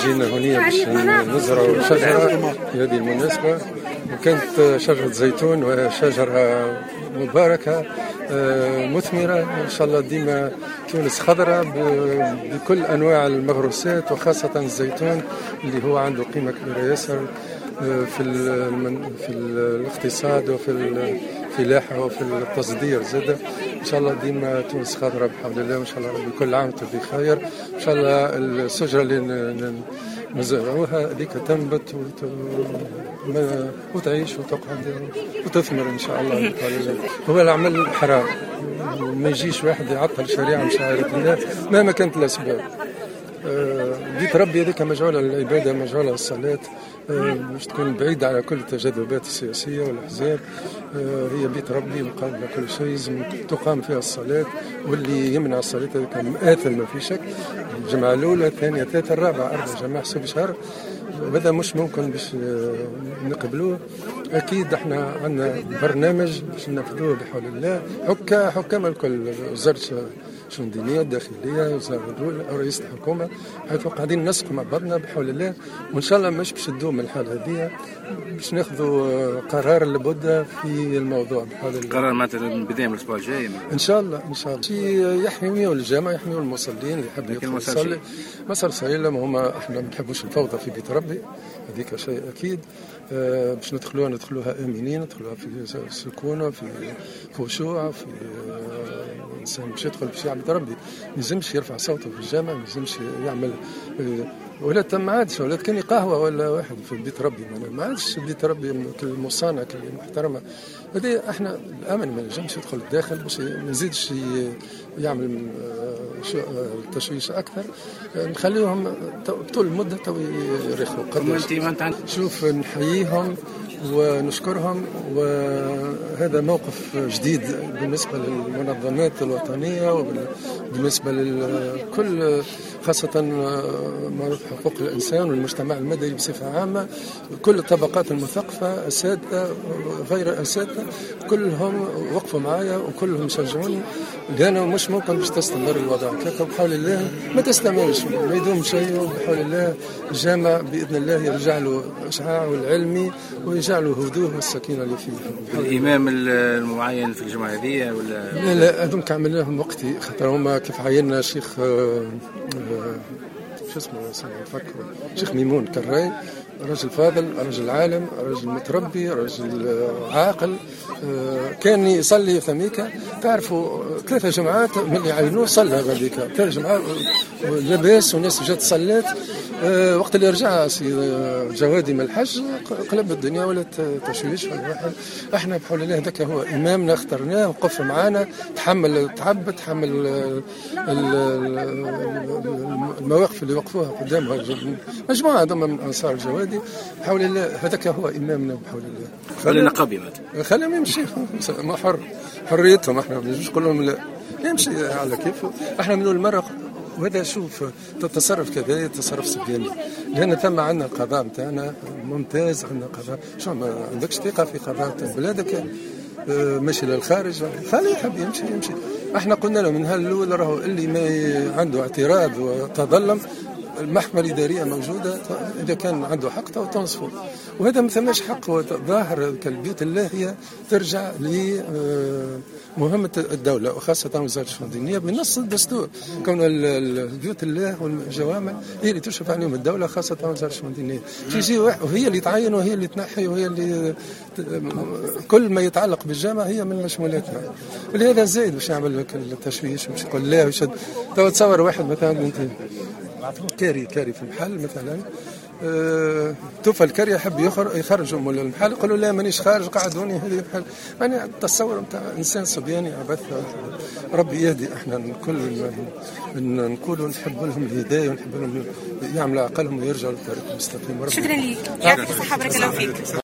جينا هنا باش نزرعوا شجرة في هذه المناسبة، وكانت شجرة زيتون وشجرة مباركة مثمرة إن شاء الله. ديما تونس خضراء بكل أنواع المغروسات، وخاصة الزيتون اللي هو عنده قيمة كبيرة ياسر في الاقتصاد وفي الفلاحة وفي التصدير زادة. إن شاء الله ديما تونس خضراء بحول الله، وإن شاء الله ربي كل عام وأنتم بخير. إن شاء الله الشجرة اللي نزرعوها هذيك تنبت وتعيش وتقعد وتثمر إن شاء الله بحول الله. هو العمل حرام، ما يجيش واحد يعطل شريعة من شعائر الله مهما كانت الأسباب. بيت ربي هذيك مجعولة للعبادة، مجعولة للصلاة، مش تكون بعيدة على كل التجاذبات السياسية والأحزاب. هي بيت ربي مقابل كل شيء تقام فيها الصلاة، واللي يمنع الصلاة هذا كان آثم ما في شك. الجماعة الأولى الثانية الثالثة الرابعة 4 جماعة حسب شهر، وهذا مش ممكن باش نقبلوه. أكيد احنا عندنا برنامج باش ننفذوه بحول الله. حكام الكل، وزارة شؤون دينية الداخلية، وزارة الدولة، رئيس الحكومة، حيث قاعدين نسقوا مع بعضنا بحول الله. وإن شاء الله مش باش تدوم الحالة هذه، باش ناخذوا قرار لابد في الموضوع بحول الله. قرار مثلا بداية من الأسبوع الجاي إن شاء الله إن شاء الله. يحميوا الجامع، يحميوا المصلين اللي يحب يدخل يصلي. مسار سليم هما احنا ما نحبوش الفوضى في بيت ربي، هذيك شيء أكيد. باش ندخلوها آمنين، ندخلوها في سكونة، في خشوع، في الإنسان باش يدخل باش يعبد ربي. ما يلزمش يرفع صوته في الجامع، ما يلزمش يعمل ولا ما عادش ولا كان قهوة ولا واحد في بيت ربي. ما عادش بيت ربي المصانع المحترمة هذه. احنا الأمن ما يلزمش يدخل الداخل باش ما يزيدش يعمل تشويش أكثر. نخليهم طول المدة يريحوا. شوف نحييهم ونشكرهم، وهذا موقف جديد بالنسبة للمنظمات الوطنية وبالنسبة لكل، خاصة معروف حقوق الإنسان والمجتمع المدني بصفة عامة. كل الطبقات المثقفة، أساتذة غير أساتذة، كلهم وقفوا معايا وكلهم شجعوني، لأنه مش ممكن باش تستمر الوضع هكاك. بحول الله ما تستمرش، ما يدوم شيء. بحول الله الجامع بإذن الله يرجع له إشعاعه العلمي ويرجع له هدوء والسكينة اللي فيه. الإمام المعين في الجمعة هذه ولا لا هذوك عملناهم وقتي، خاطر هما كيف عيننا شيخ شو اسمه نفكر، شيخ ميمون كراي، رجل فاضل، رجل عالم، رجل متربي، رجل عاقل، كان يصلي ثميكة. تعرفوا 3 جمعات من اللي عينوه صلى غاديك 3 جمعات لاباس، والناس جات صلات. وقت اللي رجع سي جوادي من الحج قلب الدنيا ولا تشويش. احنا بحول الله هذاك هو امامنا، اخترناه وقف معنا، تحمل التعب، تحمل المواقف اللي وقفوها قدامها مجموعه هذوما من انصار الجوادي بحول الله. هذاك هو امامنا بحول الله. خلينا قبي خليهم يمشي، ما حريتهم. احنا ما نجوش نقول لهم لا، يمشي على كيفه. احنا من المرة وهذا شوف تصرف كذا تصرف سبياني، لأن ثم عندنا القضاء نتاعنا ممتاز. عندنا قضاء، شو ما عندكش ثقة في قضاء بلادك ماشي للخارج، خليه يحب يمشي. احنا قلنا له من هالأول راهو اللي ما عنده اعتراض وتظلم، المحكمة الإدارية موجودة، إذا كان عنده حق تنصفه. وهذا ما ثماش حق. ظاهر كالبيوت الله هي ترجع لمهمة الدولة، وخاصة وزارة الشؤون الدينية بنص الدستور، كون البيوت الله والجوامع هي اللي تشرف عليهم الدولة، خاصة وزارة الشؤون الدينية. تيجي وهي اللي تعين وهي اللي تنحي وهي اللي كل ما يتعلق بالجامع هي من مشمولاتها. ولهذا زايد باش يعمل لك التشويش، باش يقول لا ويشد. تصور واحد مثلا انت كاري في المحل مثلا، توفى الكاري يحب يخرجوا من المحل، يقولوا لا مانيش خارج قعدوني هذه المحل. يعني التصور نتاع انسان صبياني عبث. ربي يهدي. احنا كل نقولوا نحب لهم الهدايه ونحب لهم يعملوا عقلهم ويرجعوا للطريق المستقيم. شكرا لك، يعطيك الصحه، بارك الله فيك.